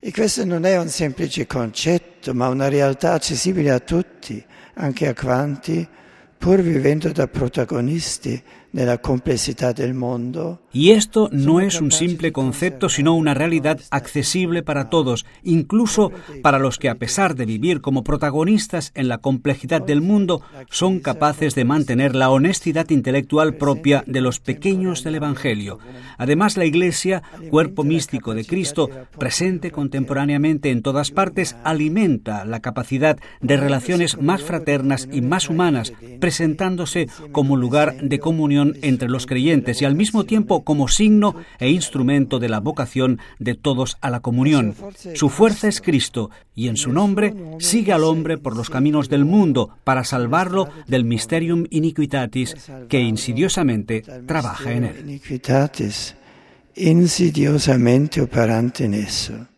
E questo non è un semplice concetto, ma una realtà accessibile a tutti, anche a quanti, pur vivendo da protagonisti nella complessità del mundo. Y esto no es un simple concepto, sino una realidad accesible para todos, incluso para los que, a pesar de vivir como protagonistas en la complejidad del mundo, son capaces de mantener la honestidad intelectual propia de los pequeños del Evangelio. Además, la Iglesia, cuerpo místico de Cristo, presente contemporáneamente en todas partes, alimenta la capacidad de relaciones más fraternas y más humanas, presentándose como lugar de comunión entre los creyentes y al mismo tiempo como signo e instrumento de la vocación de todos a la comunión. Su fuerza es Cristo y en su nombre sigue al hombre por los caminos del mundo para salvarlo del mysterium iniquitatis que insidiosamente trabaja en él. Insidiosamente operante en eso.